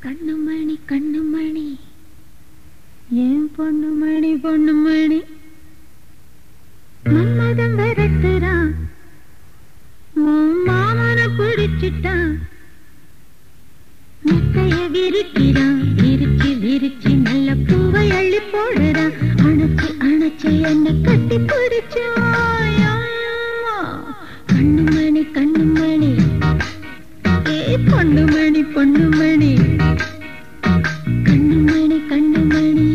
கண்ணுமணி கண்ணுமணி ஏன் பொண்ணுமணி பொண்ணுமணி மன்மதம் விரட்டுறான் உன் மாமன பிடிச்சிட்டான் முத்தைய விரிக்கிறான் விரிச்சு விரிச்சு நல்ல பூவை அள்ளி போடுறான் அணைச்சு அணைச்சு என்ன கட்டி பிடிச்சான் கண்ணுமணி கண்ணுமணி ஏ பொண்ணுமணி பொண்ணுமணி கண்ணுமணி கண்ணுமணி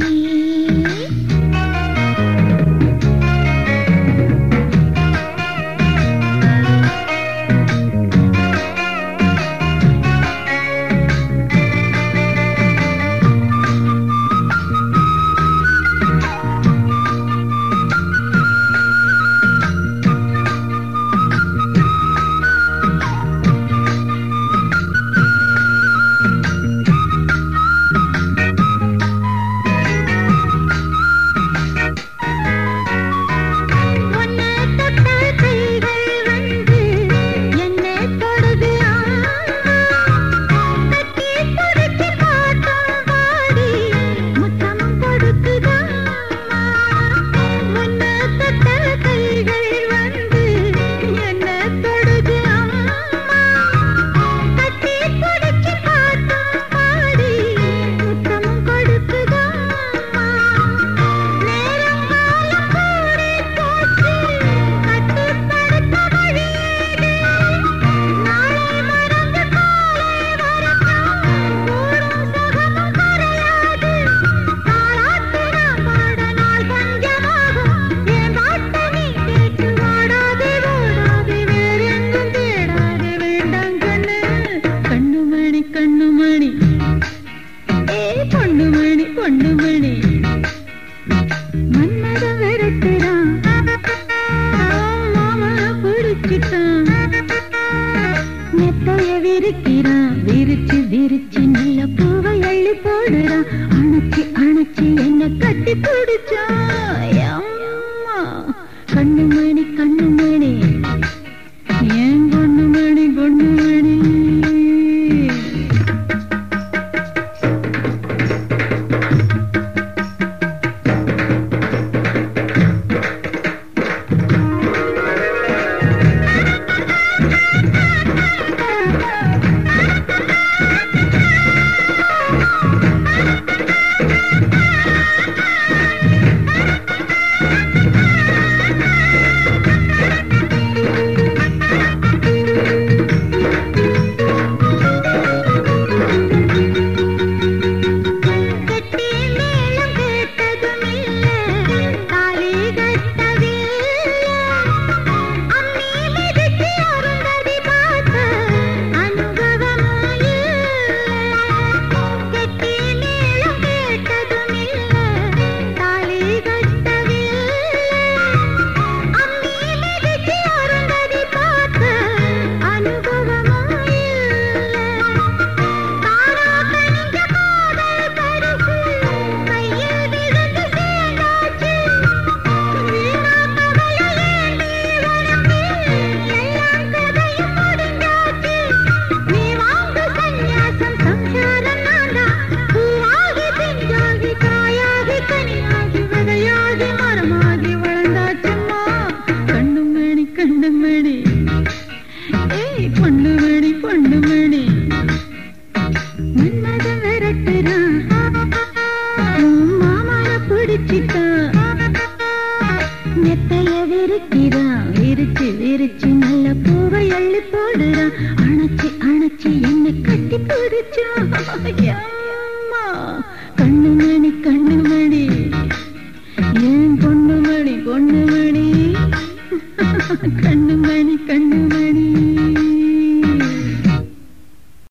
விரிச்சு விரிச்சு நல்ல பூவை அள்ளி போடுறான் அணைச்சி அணைச்சி என்ன கட்டி பிடிச்சான் கண்ணுமணி கண்ணுமணி ஏன் பொண்ணுமணி பொண்ணுமணி பொண்ணுமணி பொண்ணுமணி மன்மதம் விரட்டுறான் மாமன பிடிச்சிட்டான் நெத்தைய விரிக்கிறான் விரிச்சு விரிச்சு நல்ல பூவை அள்ளி போடுறான் அணைச்சி அணைச்சி என்ன கட்டி பிடிச்சான் கண்ணுமணி கண்ணுமணி ஏன் பொண்ணுமணி பொண்ணுமணி கண்ணு